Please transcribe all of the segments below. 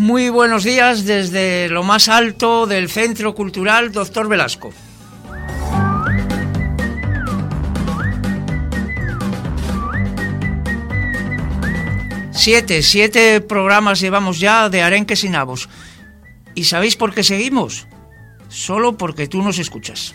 Muy buenos días desde lo más alto del Centro Cultural Doctor Velasco. Siete programas llevamos ya de Arenques y Nabos. ¿Y sabéis por qué seguimos? Solo porque tú nos escuchas.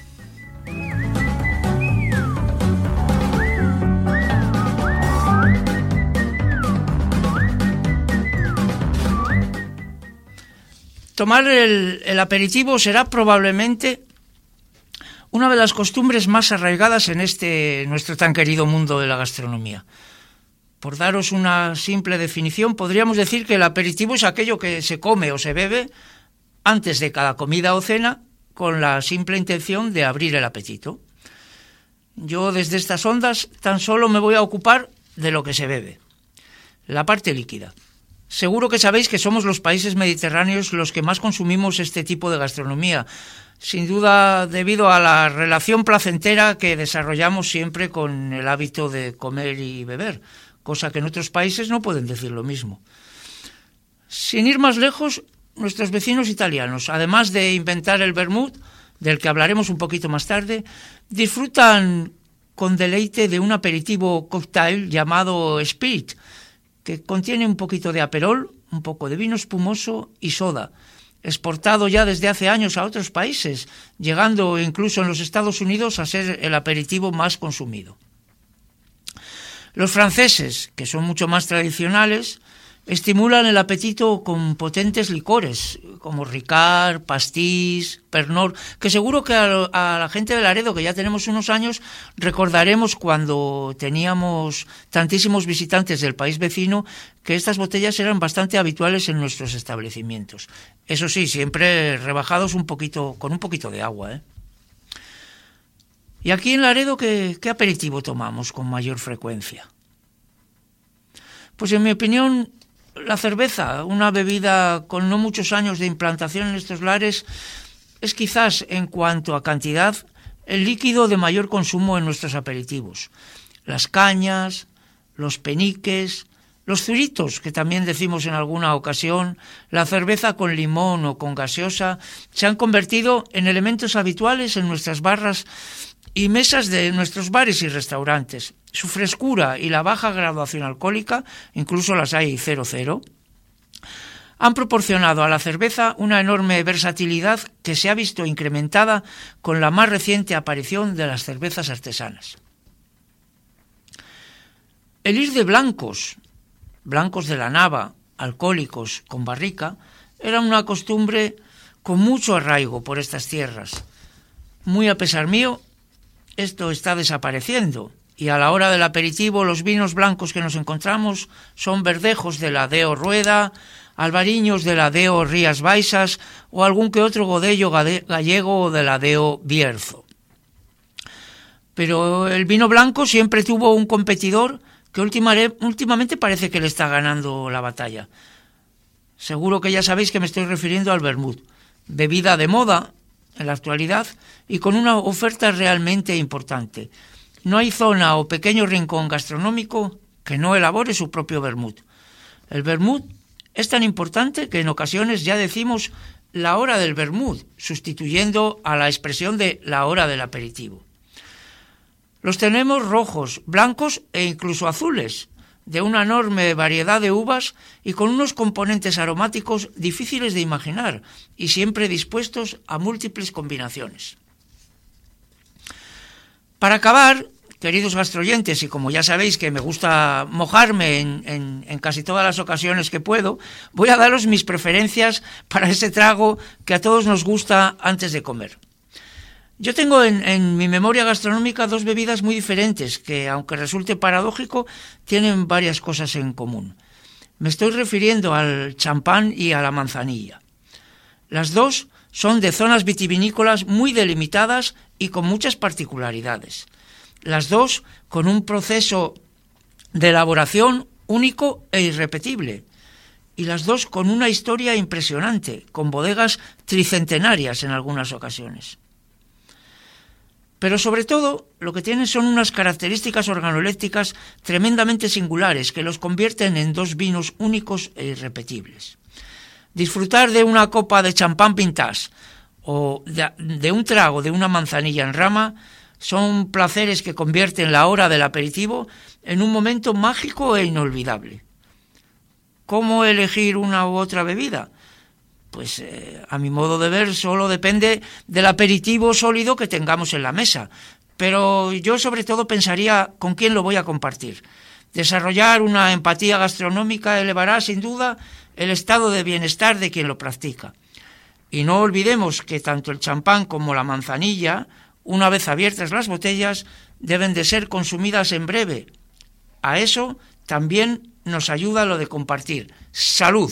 Tomar el aperitivo será probablemente una de las costumbres más arraigadas en nuestro tan querido mundo de la gastronomía. Por daros una simple definición, podríamos decir que el aperitivo es aquello que se come o se bebe antes de cada comida o cena con la simple intención de abrir el apetito. Yo desde estas ondas tan solo me voy a ocupar de lo que se bebe, la parte líquida. Seguro que sabéis que somos los países mediterráneos los que más consumimos este tipo de gastronomía, sin duda debido a la relación placentera que desarrollamos siempre con el hábito de comer y beber, cosa que en otros países no pueden decir lo mismo. Sin ir más lejos, nuestros vecinos italianos, además de inventar el vermut, del que hablaremos un poquito más tarde, disfrutan con deleite de un aperitivo cóctel llamado Spirit, que contiene un poquito de aperol, un poco de vino espumoso y soda, exportado ya desde hace años a otros países, llegando incluso en los Estados Unidos a ser el aperitivo más consumido. Los franceses, que son mucho más tradicionales, estimulan el apetito con potentes licores, como Ricard, Pastis, Pernod, que seguro que a la gente de Laredo, que ya tenemos unos años, recordaremos cuando teníamos tantísimos visitantes del país vecino, que estas botellas eran bastante habituales en nuestros establecimientos. Eso sí, siempre rebajados con un poquito de agua, Y aquí en Laredo, ¿qué aperitivo tomamos con mayor frecuencia? Pues en mi opinión, la cerveza, una bebida con no muchos años de implantación en estos lares, es quizás en cuanto a cantidad el líquido de mayor consumo en nuestros aperitivos. Las cañas, los peniques, los zuritos, que también decimos en alguna ocasión, la cerveza con limón o con gaseosa, se han convertido en elementos habituales en nuestras barras y mesas de nuestros bares y restaurantes. Su frescura y la baja graduación alcohólica, incluso las hay 0,0, han proporcionado a la cerveza una enorme versatilidad que se ha visto incrementada con la más reciente aparición de las cervezas artesanas. El ir de blancos de la Nava, alcohólicos con barrica, era una costumbre con mucho arraigo por estas tierras. Muy a pesar mío, esto está desapareciendo, y a la hora del aperitivo los vinos blancos que nos encontramos son verdejos de la Deo Rueda, albariños de la Deo Rías Baixas o algún que otro godello gallego de la Deo Bierzo. Pero el vino blanco siempre tuvo un competidor que últimamente parece que le está ganando la batalla. Seguro que ya sabéis que me estoy refiriendo al vermut, bebida de moda en la actualidad y con una oferta realmente importante. No hay zona o pequeño rincón gastronómico que no elabore su propio vermut. El vermut es tan importante que en ocasiones ya decimos la hora del vermut, sustituyendo a la expresión de la hora del aperitivo. Los tenemos rojos, blancos e incluso azules, de una enorme variedad de uvas y con unos componentes aromáticos difíciles de imaginar y siempre dispuestos a múltiples combinaciones. Para acabar, queridos gastroyentes, y como ya sabéis que me gusta mojarme en casi todas las ocasiones que puedo, voy a daros mis preferencias para ese trago que a todos nos gusta antes de comer. Yo tengo en mi memoria gastronómica dos bebidas muy diferentes que, aunque resulte paradójico, tienen varias cosas en común. Me estoy refiriendo al champán y a la manzanilla. Las dos son de zonas vitivinícolas muy delimitadas y con muchas particularidades. Las dos con un proceso de elaboración único e irrepetible. Y las dos con una historia impresionante, con bodegas tricentenarias en algunas ocasiones. Pero sobre todo, lo que tienen son unas características organolépticas tremendamente singulares que los convierten en dos vinos únicos e irrepetibles. Disfrutar de una copa de champán pintas o de un trago de una manzanilla en rama son placeres que convierten la hora del aperitivo en un momento mágico e inolvidable. ¿Cómo elegir una u otra bebida? Pues a mi modo de ver solo depende del aperitivo sólido que tengamos en la mesa. Pero yo sobre todo pensaría con quién lo voy a compartir. Desarrollar una empatía gastronómica elevará sin duda el estado de bienestar de quien lo practica. Y no olvidemos que tanto el champán como la manzanilla, una vez abiertas las botellas, deben de ser consumidas en breve. A eso también nos ayuda lo de compartir. ¡Salud!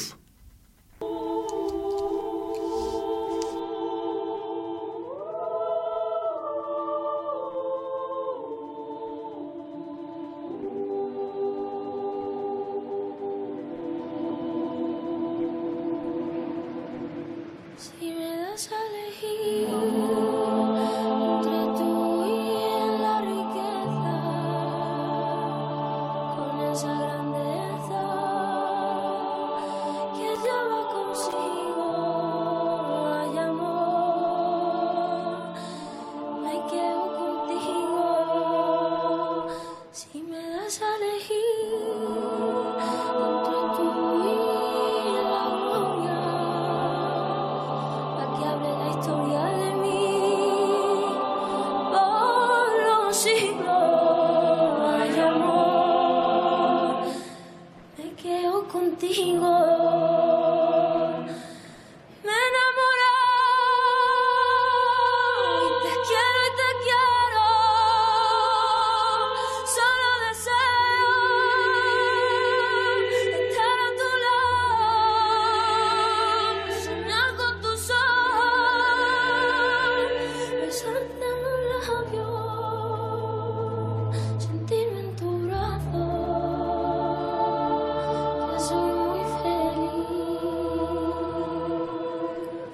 Si me das a elegir entre tú y la riqueza, con esa grandeza que lleva consigo, ay amor, me quedo contigo. Si me das a elegir entre tú y la gloria, que hable la historia de mí por los siglos, ay amor, me quedo contigo. Me he enamorado y te quiero, solo deseo estar a tu lado, soñar con tus ojos, besarte en los labios, sentirme en tu brazo, que soy muy feliz.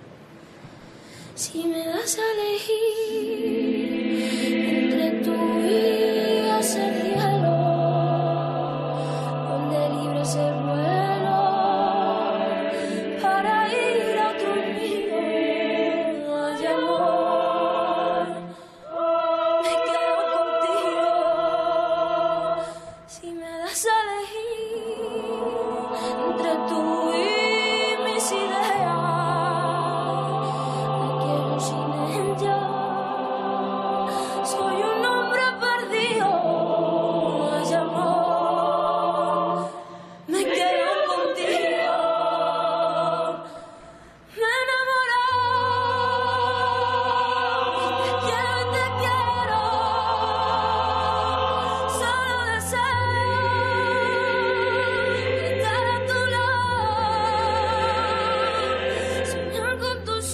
Si me das a elegir entre tú y ese cielo, donde libre es el vuelo para ir a otro nido, ay amor, me quedo contigo. Si me das a elegir entre tú y mis ideas, me quiero sin ella, soy un hombre perdido, ay amor, me quedo contigo. Me he enamorado y te quiero, solo deseo estar a tu lado, soñar con tus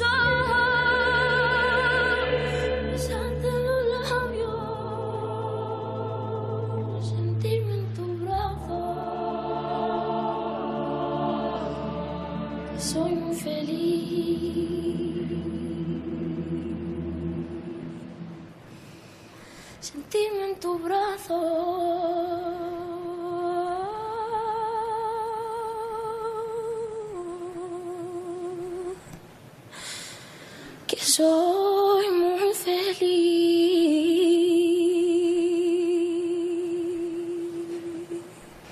ojos, besarte en los labios, sentirme en tu brazo, que soy muy feliz. Sentirme en tu brazo, que soy muy feliz.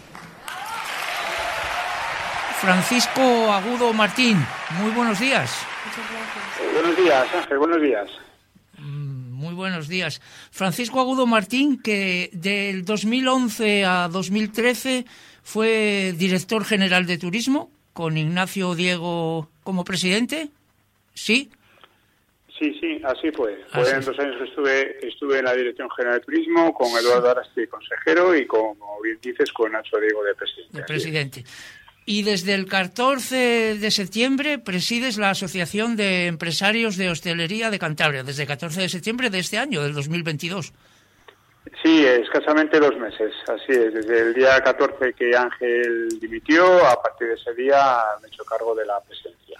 Francisco Agudo Martín, muy buenos días. Buenos días, Ángel, buenos días. Muy buenos días. Francisco Agudo Martín, que del 2011 a 2013 fue director general de turismo, con Ignacio Diego como presidente, ¿sí? Sí, así fue. Así Fueron 2 años que estuve en la Dirección General de Turismo, con Eduardo Arasti, consejero, y como bien dices, con Nacho Diego de presidente. De presidente. Y desde el 14 de septiembre presides la Asociación de Empresarios de Hostelería de Cantabria, desde el 14 de septiembre de este año, del 2022. Sí, escasamente 2 meses, así es. Desde el día 14 que Ángel dimitió, a partir de ese día me he hecho cargo de la presidencia.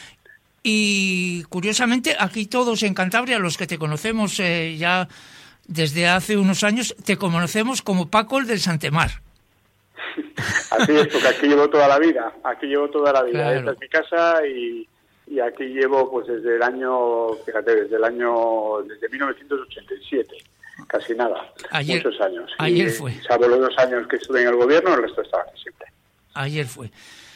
Y curiosamente, aquí todos en Cantabria, los que te conocemos ya desde hace unos años, te conocemos como Paco el del Santemar. Así es, porque aquí llevo toda la vida. Claro. Esta es mi casa y aquí llevo pues desde 1987. Casi nada. Muchos años. Ayer fue. Salvo los 2 años que estuve en el gobierno, el resto estaba aquí siempre. Ayer fue.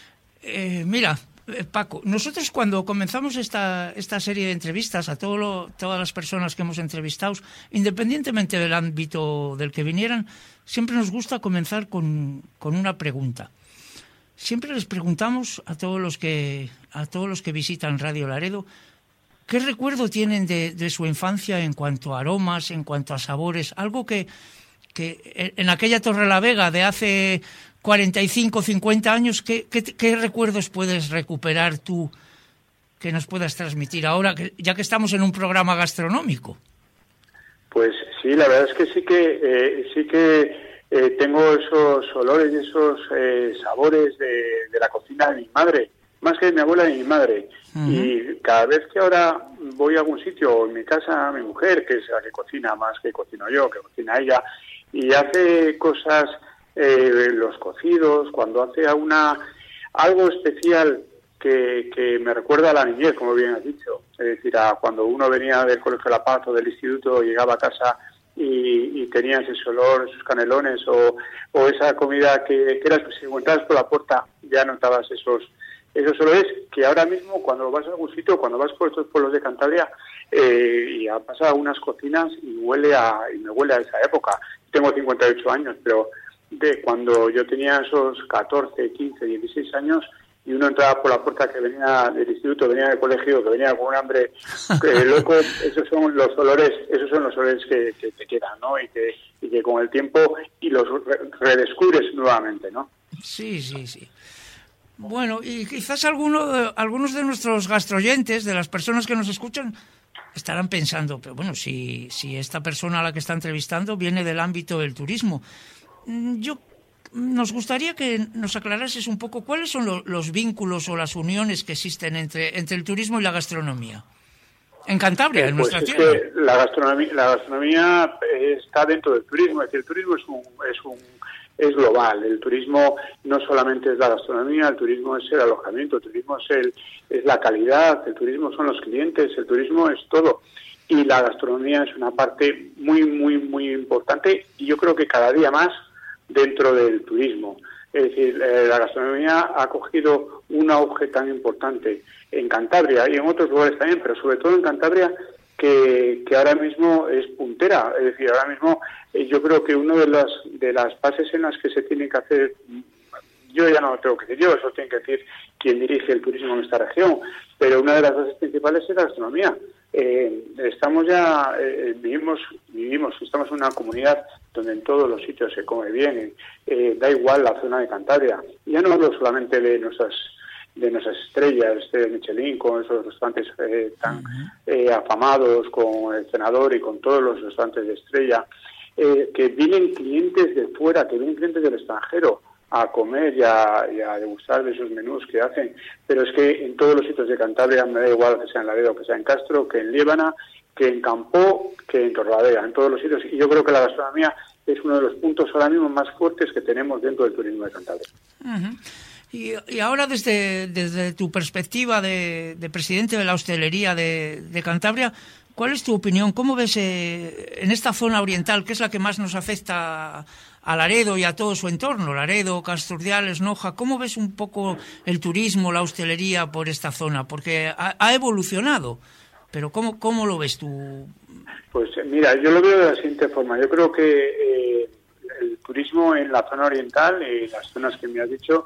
Mira, Paco, nosotros cuando comenzamos esta serie de entrevistas a todas las personas que hemos entrevistado, independientemente del ámbito del que vinieran, siempre nos gusta comenzar con una pregunta. Siempre les preguntamos a todos los que visitan Radio Laredo, ¿qué recuerdo tienen de su infancia en cuanto a aromas, en cuanto a sabores? Algo que en aquella Torrelavega de hace 45, 50 años, ¿qué recuerdos puedes recuperar tú que nos puedas transmitir ahora, ya que estamos en un programa gastronómico? Pues sí, la verdad es que sí que tengo esos olores y esos sabores de la cocina de mi madre, más que de mi abuela y mi madre. Uh-huh. Y cada vez que ahora voy a algún sitio, o en mi casa, mi mujer, que es la que cocina más que cocino yo, que cocina ella, y hace cosas, los cocidos, cuando hace algo especial que me recuerda a la niñez, como bien has dicho. Es decir, cuando uno venía del Colegio de La Paz o del instituto, llegaba a casa y tenías ese olor, esos canelones o esa comida que era, si encontrabas por la puerta, ya notabas esos olores que ahora mismo cuando vas a algún sitio, cuando vas por estos pueblos de Cantabria, y ha pasado unas cocinas y me huele a esa época. Tengo 58 años, pero de cuando yo tenía esos 14, 15, 16 años y uno entraba por la puerta que venía del instituto, venía del colegio, que venía con un hambre loco, esos son los olores que te quedan, ¿no? Y que con el tiempo y los redescubres nuevamente, ¿no? Sí. Bueno, y quizás algunos de nuestros gastroyentes, de las personas que nos escuchan, estarán pensando, pero bueno, si esta persona a la que está entrevistando viene del ámbito del turismo, nos gustaría que nos aclarases un poco cuáles son los vínculos o las uniones que existen entre el turismo y la gastronomía. En Cantabria, en nuestra tierra. Que la gastronomía está dentro del turismo, es decir, el turismo es global. El turismo no solamente es la gastronomía, el turismo es el alojamiento, el turismo es la calidad, el turismo son los clientes, el turismo es todo. Y la gastronomía es una parte muy, muy, muy importante y yo creo que cada día más dentro del turismo. Es decir, la gastronomía ha cogido un auge tan importante en Cantabria y en otros lugares también, pero sobre todo en Cantabria, que ahora mismo es puntera. Es decir, ahora mismo yo creo que una de las bases en las que se tiene que hacer, yo ya no lo tengo que decir yo, eso tiene que decir quien dirige el turismo en esta región, pero una de las bases principales es la gastronomía. Estamos en una comunidad donde en todos los sitios se come bien, da igual la zona de Cantabria. Ya no hablo solamente de nuestras estrellas de Michelin, con esos restaurantes tan afamados, con el Cenador y con todos los restaurantes de estrella, que vienen clientes de fuera, que vienen clientes del extranjero a comer y a degustar de esos menús que hacen, pero es que en todos los sitios de Cantabria, me da igual que sea en Laredo, que sea en Castro, que en Liébana, que en Campó, que en Torrelavega, en todos los sitios, y yo creo que la gastronomía es uno de los puntos ahora mismo más fuertes que tenemos dentro del turismo de Cantabria. Uh-huh. Y ahora desde tu perspectiva de presidente de la hostelería de Cantabria, ¿cuál es tu opinión? ¿Cómo ves en esta zona oriental, que es la que más nos afecta a Laredo y a todo su entorno, Laredo, Casturdiales, Noja, cómo ves un poco el turismo, la hostelería por esta zona? Porque ha evolucionado, pero ¿cómo lo ves tú? Pues mira, yo lo veo de la siguiente forma. Yo creo que el turismo en la zona oriental y las zonas que me has dicho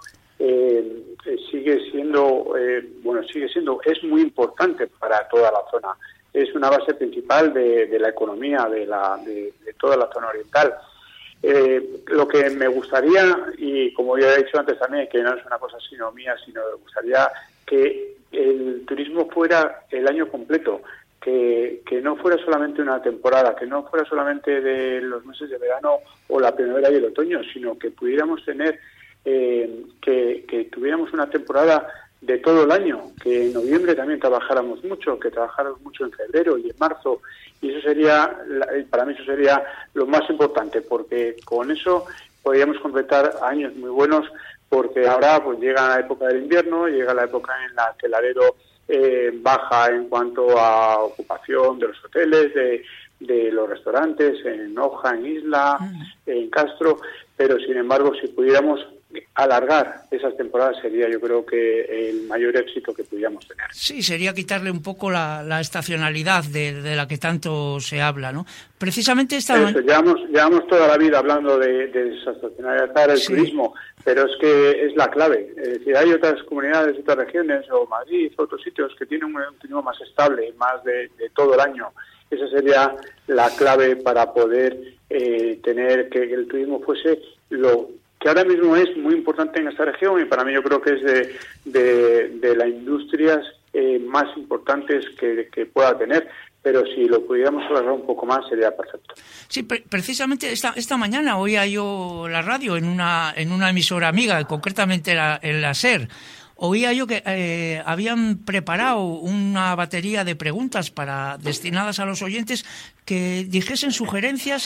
es muy importante para toda la zona. Es una base principal de la economía de toda la zona oriental. Lo que me gustaría, y como ya he dicho antes también, que no es una cosa sino mía, sino me gustaría que el turismo fuera el año completo, que no fuera solamente una temporada, que no fuera solamente de los meses de verano o la primavera y el otoño, sino que pudiéramos tener, que tuviéramos una temporada de todo el año, que en noviembre también trabajáramos mucho, que trabajáramos mucho en febrero y en marzo, y eso sería, para mí eso sería lo más importante, porque con eso podríamos completar años muy buenos, porque ahora pues llega la época del invierno, llega la época en la que el alero baja en cuanto a ocupación de los hoteles, de los restaurantes, en Noja, en Isla, en Castro, pero sin embargo si pudiéramos alargar esas temporadas sería, yo creo, que el mayor éxito que pudiéramos tener. Sí, sería quitarle un poco la estacionalidad de la que tanto se habla, ¿no? Precisamente llevamos toda la vida hablando de esa estacionalidad para el turismo, pero es que es la clave. Es decir, hay otras comunidades, otras regiones, o Madrid, otros sitios que tienen un turismo más estable, más de todo el año. Esa sería la clave para poder tener que el turismo fuese lo que ahora mismo es muy importante en esta región, y para mí yo creo que es de las industrias más importantes que pueda tener, pero si lo pudiéramos alargar un poco más sería perfecto. Sí, precisamente esta mañana oía yo la radio en una emisora amiga, concretamente en la SER. Oía yo que habían preparado una batería de preguntas destinadas a los oyentes que dijesen sugerencias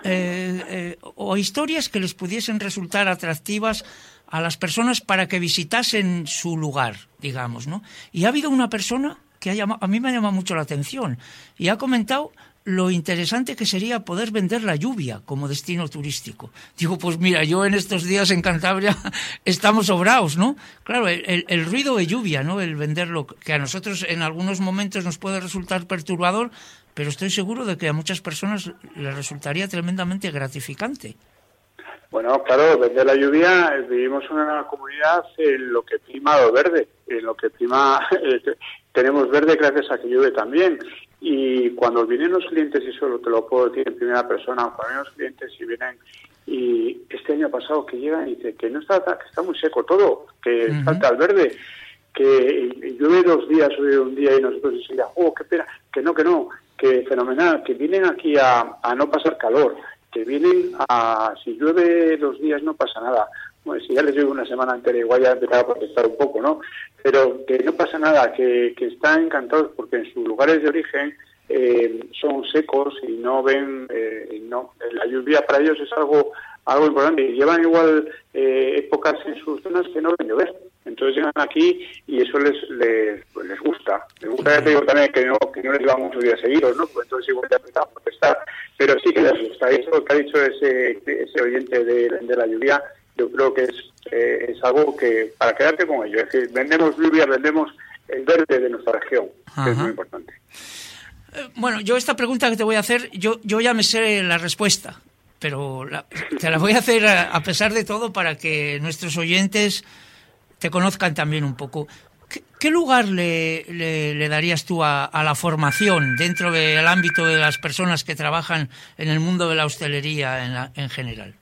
o historias que les pudiesen resultar atractivas a las personas para que visitasen su lugar, digamos, ¿no? Y ha habido una persona que a mí me ha llamado mucho la atención y ha comentado lo interesante que sería poder vender la lluvia como destino turístico. Digo, pues mira, yo en estos días en Cantabria estamos sobrados, ¿no? Claro, el ruido de lluvia, ¿no? El venderlo, que a nosotros en algunos momentos nos puede resultar perturbador, pero estoy seguro de que a muchas personas les resultaría tremendamente gratificante. Bueno, claro, vender la lluvia, vivimos en una comunidad en lo que prima lo verde, en lo que prima tenemos verde gracias a que llueve también. Y cuando vienen los clientes, y eso te lo puedo decir en primera persona, cuando vienen los clientes y vienen, y este año pasado que llegan y dicen que no está, que está muy seco todo, que falta el verde, que llueve 2 días, llueve un día y nosotros decimos, qué pena, que no, que fenomenal, que vienen aquí a no pasar calor, que vienen si llueve 2 días no pasa nada. Bueno, si ya les llueve una semana entera, igual ya empezaba a protestar un poco, ¿no? Pero que no pasa nada, que están encantados porque en sus lugares de origen son secos y no ven, la lluvia para ellos es algo importante. Y llevan igual épocas en sus zonas que no ven llover. Entonces llegan aquí y eso les gusta. Les gusta, ya te digo también que no les lleva muchos días seguidos, ¿no? Pues entonces igual ya empezaba a protestar. Pero sí que les gusta. Eso que ha dicho ese oyente de la lluvia, yo creo que es algo que para quedarte con ello. Es decir, vendemos lluvia, vendemos el verde de nuestra región, que es muy importante. Bueno, yo esta pregunta que te voy a hacer, yo ya me sé la respuesta, pero te la voy a hacer a pesar de todo para que nuestros oyentes te conozcan también un poco. ¿Qué lugar le darías tú a la formación dentro del ámbito de las personas que trabajan en el mundo de la hostelería en general?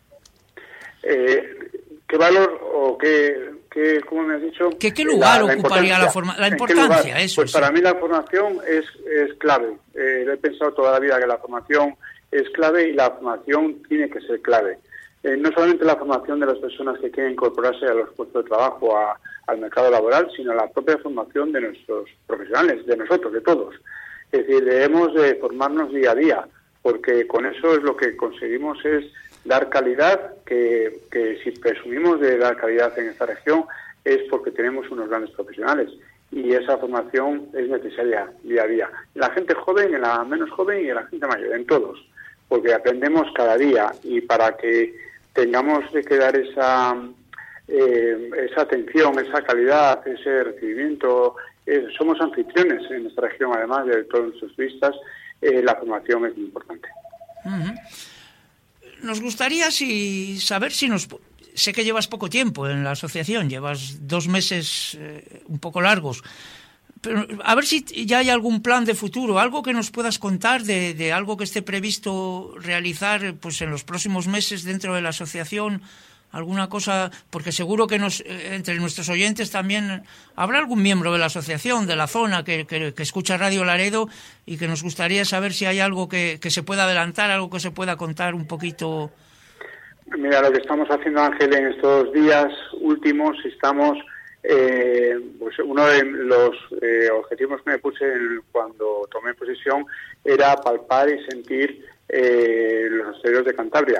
¿Qué valor o cómo me has dicho? ¿Qué lugar ocuparía la importancia? Eso, pues sí. Para mí la formación es clave. He pensado toda la vida que la formación es clave y la formación tiene que ser clave. No solamente la formación de las personas que quieren incorporarse a los puestos de trabajo, al mercado laboral, sino la propia formación de nuestros profesionales, de nosotros, de todos. Es decir, debemos de formarnos día a día, porque con eso es lo que conseguimos es dar calidad, que si presumimos de dar calidad en esta región es porque tenemos unos grandes profesionales y esa formación es necesaria día a día. La gente joven, en la menos joven y en la gente mayor, en todos, porque aprendemos cada día y para que tengamos que dar esa atención, esa calidad, ese recibimiento, somos anfitriones en nuestra región, además de todos nuestros turistas, la formación es muy importante. Uh-huh. Nos gustaría saber si sé que llevas poco tiempo en la asociación, llevas 2 meses un poco largos, pero a ver si ya hay algún plan de futuro, algo que nos puedas contar de algo que esté previsto realizar pues en los próximos meses dentro de la asociación, alguna cosa, porque seguro que entre nuestros oyentes también habrá algún miembro de la asociación, de la zona, que escucha Radio Laredo y que nos gustaría saber si hay algo que se pueda adelantar, algo que se pueda contar un poquito. Mira, lo que estamos haciendo, Ángel, en estos días últimos, estamos, pues uno de los objetivos que me puse cuando tomé posesión era palpar y sentir los hosteleros de Cantabria.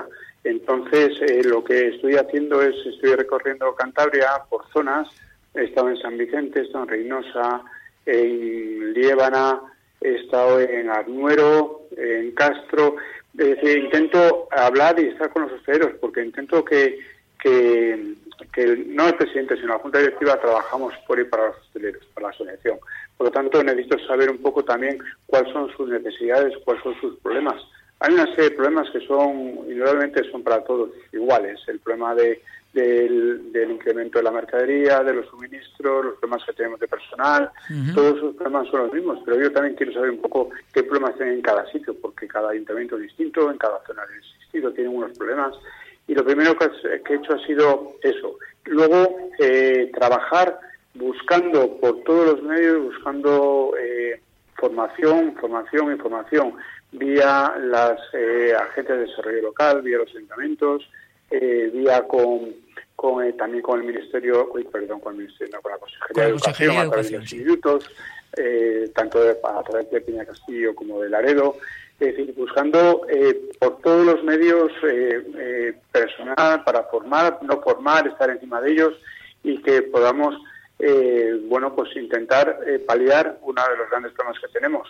Entonces, lo que estoy haciendo estoy recorriendo Cantabria por zonas. He estado en San Vicente, he estado en Reynosa, en Liébana, he estado en Arnuero, en Castro. Es decir, intento hablar y estar con los hosteleros, porque intento que no el presidente, sino la Junta Directiva trabajamos por y para los hosteleros, para la asociación. Por lo tanto, necesito saber un poco también cuáles son sus necesidades, cuáles son sus problemas. Hay una serie de problemas que indudablemente son para todos iguales. El problema del incremento de la mercadería, de los suministros, los problemas que tenemos de personal, todos esos problemas son los mismos, pero yo también quiero saber un poco qué problemas tienen en cada sitio, porque cada ayuntamiento es distinto, en cada zona es distinto, tienen unos problemas. Y lo primero que he hecho ha sido eso. Luego, trabajar buscando por todos los medios, buscando información, vía las agencias de desarrollo local, vía los ayuntamientos, vía también con el Ministerio, con la Consejería de Educación, a través de los institutos, tanto a través de Peña Castillo como de Laredo. Es decir, buscando por todos los medios personal para no formar, estar encima de ellos y que podamos, pues intentar paliar uno de los grandes problemas que tenemos.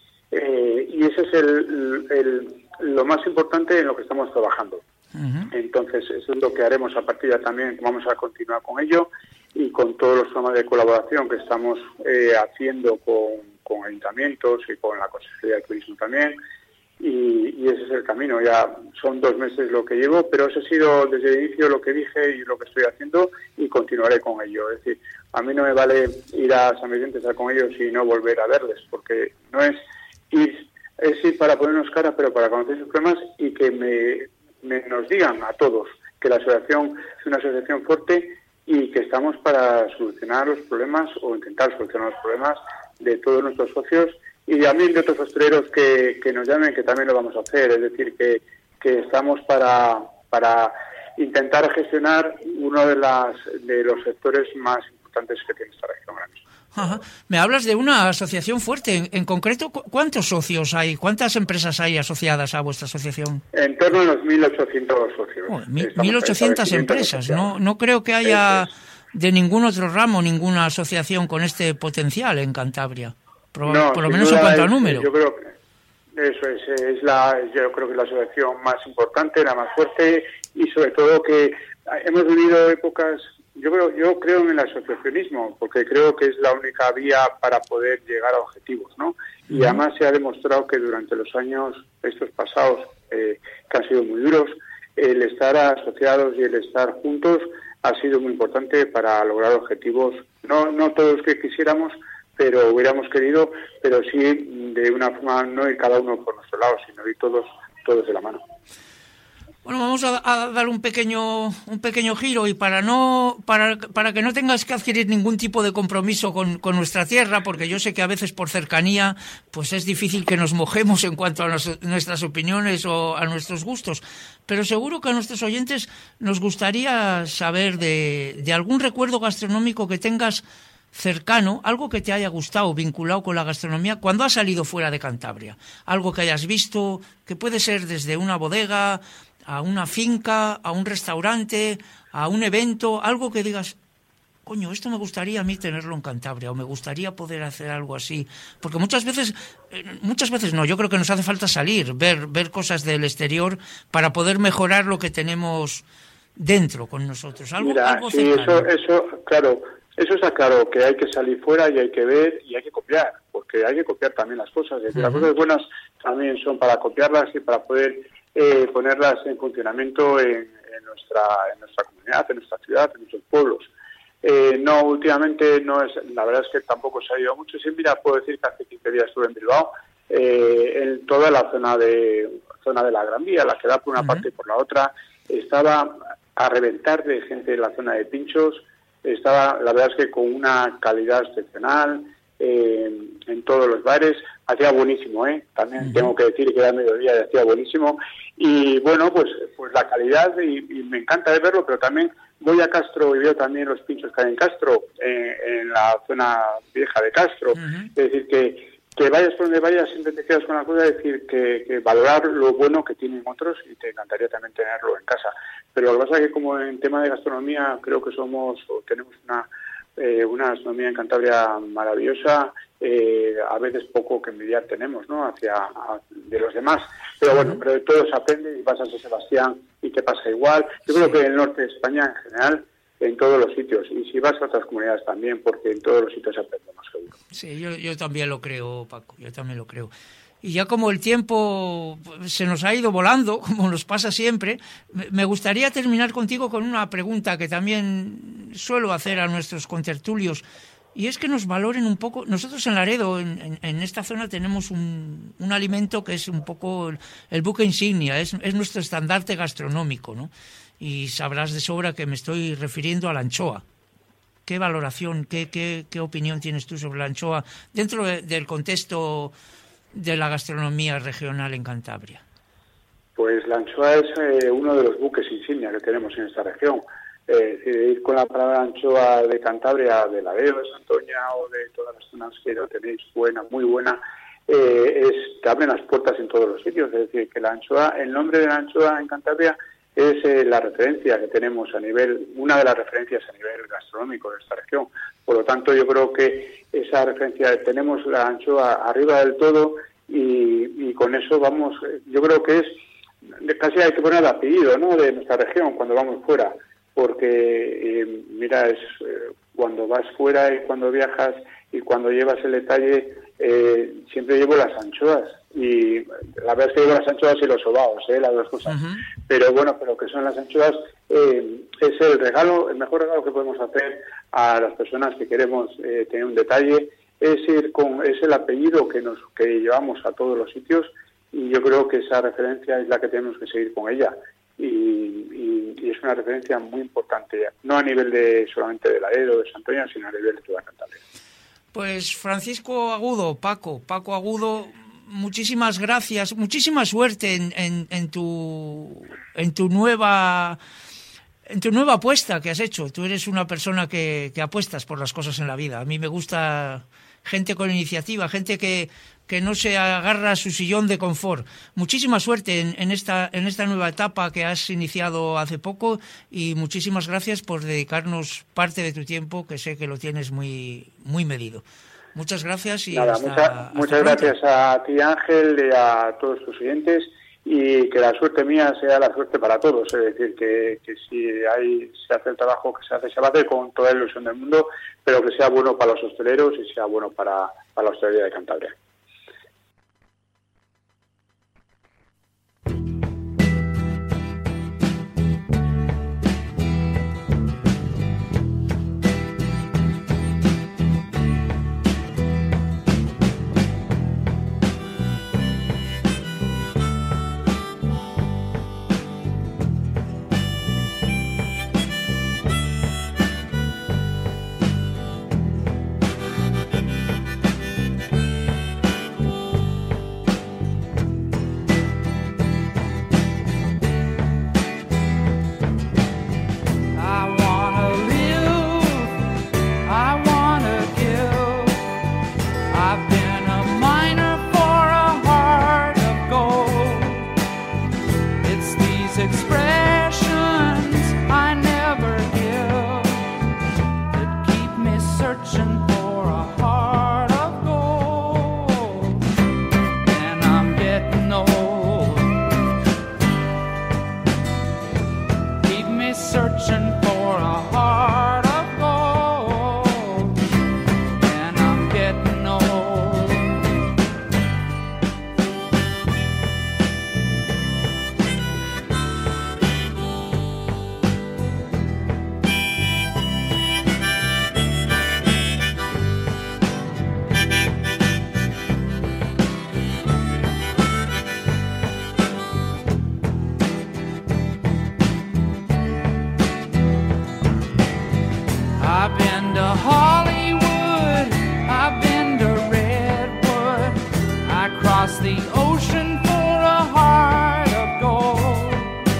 Y ese es lo más importante en lo que estamos trabajando. Entonces, eso es lo que haremos a partir de también, vamos a continuar con ello y con todos los programas de colaboración que estamos haciendo con ayuntamientos y con la Consejería de Turismo también, y ese es el camino. Ya son 2 meses lo que llevo, pero eso ha sido desde el inicio lo que dije y lo que estoy haciendo, y continuaré con ello. Es decir, a mí no me vale ir a San Vicente a estar con ellos y no volver a verles, porque no es ir para ponernos cara, pero para conocer sus problemas y que nos digan a todos que la asociación es una asociación fuerte y que estamos para solucionar los problemas o intentar solucionar los problemas de todos nuestros socios y también de otros hosteleros que nos llamen, que también lo vamos a hacer. Es decir, que estamos para intentar gestionar uno de los sectores más importantes que tiene esta región ahora mismo. Ajá. Me hablas de una asociación fuerte. En concreto, ¿cuántos socios hay? ¿Cuántas empresas hay asociadas a vuestra asociación? En torno a los 1.800 socios. 1.800 empresas. No creo que haya de ningún otro ramo ninguna asociación con este potencial en Cantabria. Por lo menos en cuanto a número. Yo creo que eso yo creo que es la asociación más importante, la más fuerte, y sobre todo que hemos vivido épocas. Yo creo en el asociacionismo, porque creo que es la única vía para poder llegar a objetivos, ¿no? Y además se ha demostrado que durante los años estos pasados, que han sido muy duros, el estar asociados y el estar juntos ha sido muy importante para lograr objetivos, no todos que quisiéramos, pero hubiéramos querido, pero sí de una forma, no ir cada uno por nuestro lado, sino ir todos de la mano. Bueno, vamos a dar un pequeño giro, y para que no tengas que adquirir ningún tipo de compromiso con nuestra tierra, porque yo sé que a veces por cercanía pues es difícil que nos mojemos en cuanto a nuestras opiniones o a nuestros gustos, pero seguro que a nuestros oyentes nos gustaría saber de algún recuerdo gastronómico que tengas cercano, algo que te haya gustado vinculado con la gastronomía cuando has salido fuera de Cantabria, algo que hayas visto, que puede ser desde una bodega a una finca, a un restaurante, a un evento, algo que digas, coño, esto me gustaría a mí tenerlo en Cantabria, o me gustaría poder hacer algo así, porque muchas veces no, yo creo que nos hace falta salir, ver cosas del exterior para poder mejorar lo que tenemos dentro con nosotros. Algo sí, eso, claro, eso está claro, que hay que salir fuera y hay que ver y hay que copiar, porque hay que copiar también las cosas. Es decir, las cosas buenas también son para copiarlas y para poder ponerlas en funcionamiento en nuestra comunidad, en nuestra ciudad, en nuestros pueblos. Últimamente no es, la verdad es que tampoco se ha ido mucho. Sí, mira, puedo decir que hace 15 días estuve en Bilbao, en toda la zona de la Gran Vía, la que da por una parte y por la otra, estaba a reventar de gente de la zona de pinchos. Estaba, la verdad es que con una calidad excepcional en todos los bares. Hacía buenísimo, también tengo que decir que era mediodía y hacía buenísimo. Y bueno, pues la calidad, y me encanta verlo, pero también voy a Castro y veo también los pinchos que hay en Castro, en la zona vieja de Castro. Es decir, que vayas por donde vayas, siempre te quedas con la cosa de decir que valorar lo bueno que tienen otros, y te encantaría también tenerlo en casa. Pero lo que pasa es que, como en tema de gastronomía, creo que tenemos una gastronomía en Cantabria maravillosa, a veces poco que envidiar tenemos, ¿no?, de los demás. Pero bueno, pero de todo se aprende, y vas a San Sebastián y te pasa igual. Yo creo que en el norte de España, en general, en todos los sitios, y si vas a otras comunidades también, porque en todos los sitios se aprende más, seguro. Sí, yo también lo creo, Paco, yo también lo creo. Y ya como el tiempo se nos ha ido volando, como nos pasa siempre, me gustaría terminar contigo con una pregunta que también suelo hacer a nuestros contertulios, y es que nos valoren un poco. Nosotros en Laredo, en esta zona, tenemos un alimento que es un poco el buque insignia, es nuestro estandarte gastronómico, ¿no? Y sabrás de sobra que me estoy refiriendo a la anchoa. ¿Qué valoración, qué opinión tienes tú sobre la anchoa dentro del contexto de la gastronomía regional en Cantabria? Pues la anchoa es uno de los buques insignia que tenemos en esta región. Ir con la palabra anchoa de Cantabria, de Laredo, de Santoña o de todas las zonas que lo tenéis muy buena, te abren las puertas en todos los sitios. Es decir, que la anchoa, el nombre de la anchoa en Cantabria es la referencia que tenemos una de las referencias a nivel gastronómico de esta región. Por lo tanto, yo creo que esa referencia, tenemos la anchoa arriba del todo, y con eso vamos. Yo creo que casi hay que poner el apellido, ¿no?, de nuestra región cuando vamos fuera, porque mira, cuando vas fuera y cuando viajas y cuando llevas el detalle, siempre llevo las anchoas, y la verdad es que llevo las anchoas y los sobaos, las dos cosas. Uh-huh. Pero que son las anchoas, es el mejor regalo que podemos hacer a las personas que queremos tener un detalle, es el apellido que llevamos a todos los sitios, y yo creo que esa referencia es la que tenemos que seguir con ella, y es una referencia muy importante, no a nivel solamente de Laredo, de Santoña, sino a nivel de toda Cantabria. Pues Francisco Agudo, Paco Agudo, muchísimas gracias, muchísima suerte en tu nueva apuesta que has hecho. Tú eres una persona que apuestas por las cosas en la vida. A mí me gusta gente con iniciativa, gente que no se agarra a su sillón de confort. Muchísima suerte en esta nueva etapa que has iniciado hace poco, y muchísimas gracias por dedicarnos parte de tu tiempo, que sé que lo tienes muy, muy medido. Muchas gracias y muchas gracias a ti, Ángel, y a todos tus oyentes, y que la suerte mía sea la suerte para todos. Es decir, que si se hace el trabajo que se va a hacer con toda la ilusión del mundo, pero que sea bueno para los hosteleros y sea bueno para la hostelería de Cantabria. The ocean for a heart of gold.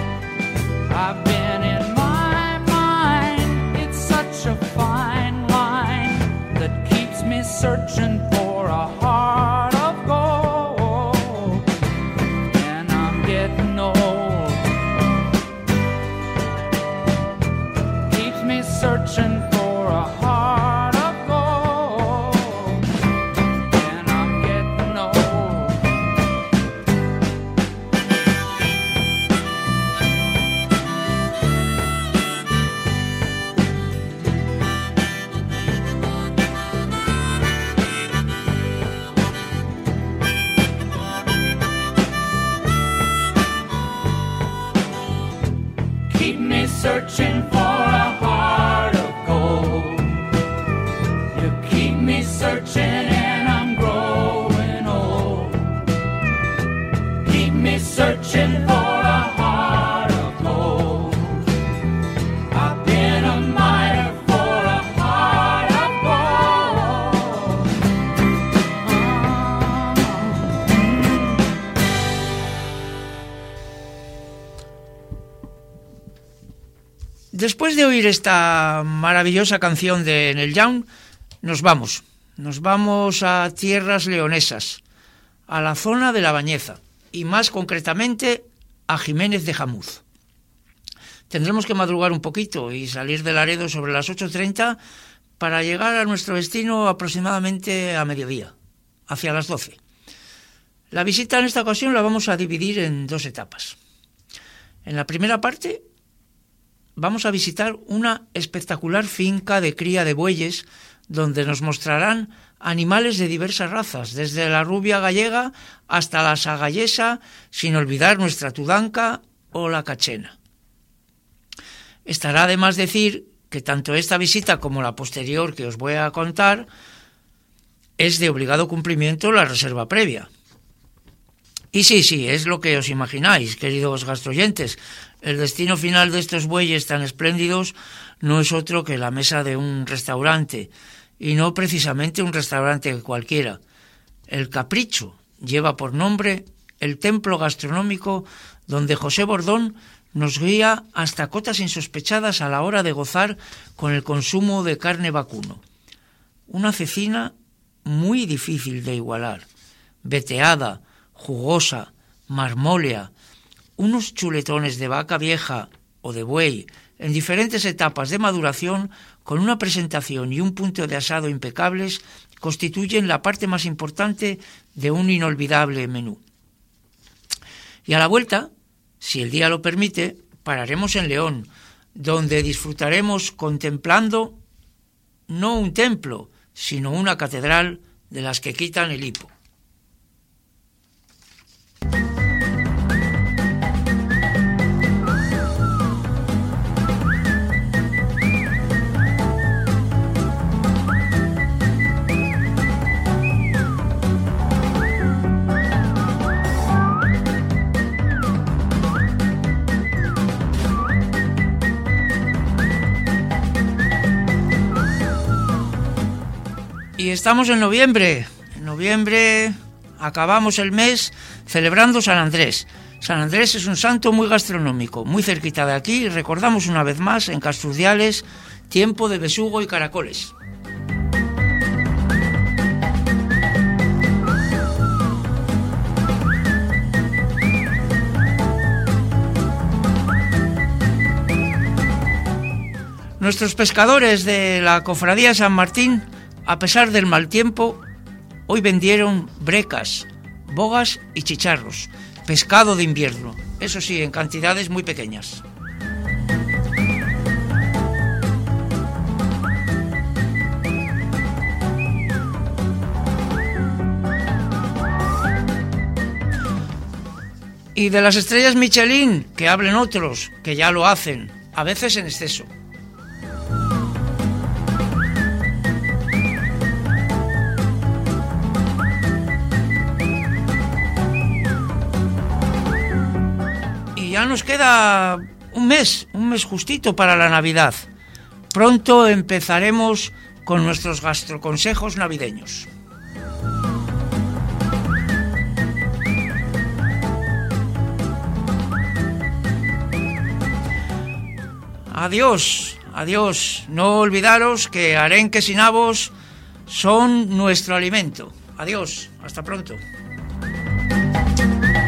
I've been in my mind, it's such a fine line that keeps me searching for a heart searching for a heart of gold. You keep me searching and I'm growing old. Keep me searching for a heart of gold. I've been a miner for a heart of gold. Después de oír esta maravillosa canción de Neil Young, nos vamos a tierras leonesas, a la zona de La Bañeza, y más concretamente a Jiménez de Jamuz. Tendremos que madrugar un poquito y salir de Laredo sobre las 8:30 para llegar a nuestro destino aproximadamente a mediodía, hacia las 12. La visita en esta ocasión la vamos a dividir en 2 etapas. En la primera parte vamos a visitar una espectacular finca de cría de bueyes donde nos mostrarán animales de diversas razas, desde la rubia gallega hasta la sagallesa, sin olvidar nuestra tudanca o la cachena. Estará de más decir que tanto esta visita como la posterior que os voy a contar es de obligado cumplimiento la reserva previa. Y sí, es lo que os imagináis, queridos gastroyentes. El destino final de estos bueyes tan espléndidos no es otro que la mesa de un restaurante, y no precisamente un restaurante cualquiera. El Capricho lleva por nombre el templo gastronómico donde José Bordón nos guía hasta cotas insospechadas a la hora de gozar con el consumo de carne vacuno. Una cecina muy difícil de igualar, veteada, jugosa, marmólea, unos chuletones de vaca vieja o de buey en diferentes etapas de maduración, con una presentación y un punto de asado impecables, constituyen la parte más importante de un inolvidable menú. Y a la vuelta, si el día lo permite, pararemos en León, donde disfrutaremos contemplando no un templo, sino una catedral de las que quitan el hipo. Y estamos en noviembre. En noviembre acabamos el mes celebrando San Andrés. San Andrés es un santo muy gastronómico, muy cerquita de aquí, y recordamos una vez más en Castruciales tiempo de besugo y caracoles. Nuestros pescadores de la Cofradía San Martín, a pesar del mal tiempo, hoy vendieron brecas, bogas y chicharros, pescado de invierno, eso sí, en cantidades muy pequeñas. Y de las estrellas Michelin, que hablen otros, que ya lo hacen, a veces en exceso. Ya nos queda un mes justito para la Navidad. Pronto empezaremos con nuestros gastroconsejos navideños. Adiós, adiós. No olvidaros que arenques y nabos son nuestro alimento. Adiós, hasta pronto.